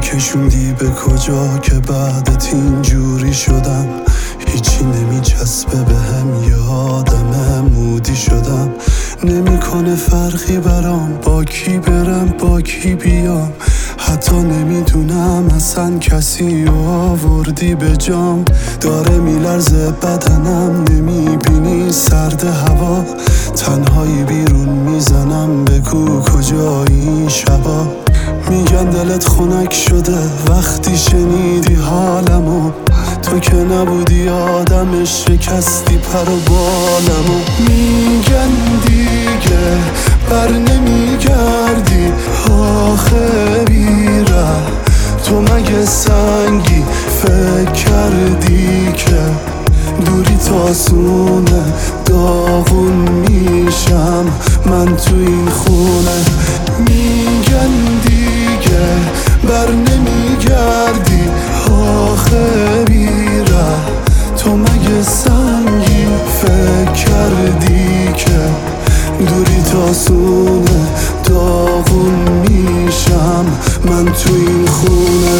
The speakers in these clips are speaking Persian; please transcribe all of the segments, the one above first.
کشوندی به کجا که بعدت اینجوری شدم؟ هیچی نمیچسبه بهم، یادم مودی شدم. نمیکنه فرقی برام با کی برم با کی بیام، حتی نمیدونم اصلا کسی رو آوردی به جام. داره میلرزه بدنم، نمیبینی سرد هوا، تنهایی بیرون میزنم، بگو کجایی این شبا. میگن دلت خنک شده وقتی شنیدی حالمو، تو که نبودی آدمش، شکستی پر و بالمو. میگن دیگه بر نمیگردی، آخه بیره تو مگه سنگی؟ فکر کردی که دوری تاسونه، داغون میشم من تو این خونه. میگن دیگه بر نمیگردی، آخه بیره تو مگه سنگی؟ فکر کردی که دوری تاسونه، داغون میشم من تو این خونه.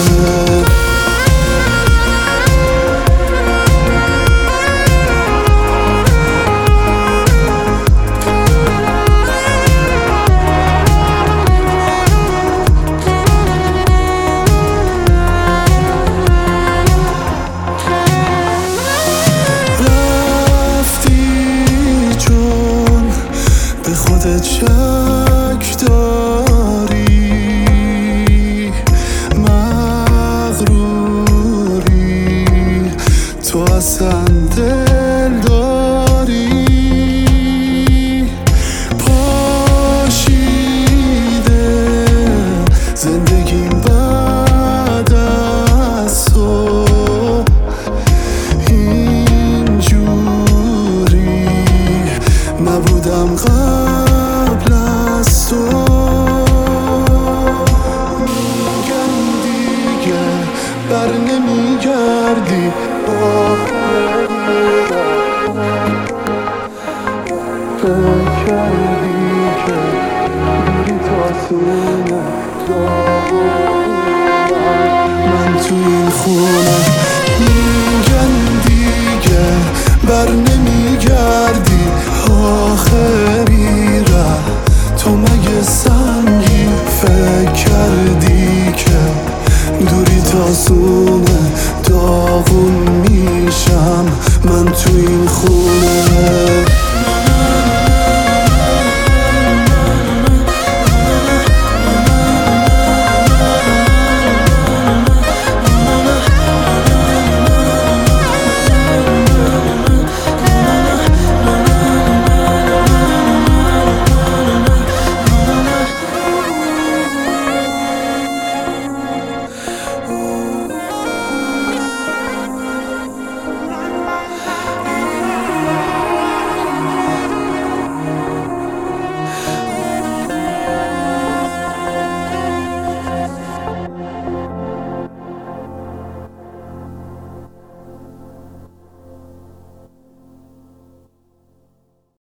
خودت شک داری، مغروری، تو اصلا دل داری. پاشیده زندگیم بعد از تو، اینجوری نبودم قبل از تو. میگن دیگه بر نمیگردی، فکر کردی که دوری تاسونه، من تو این خونه. میگن دیگه بر نمیگردی، آخه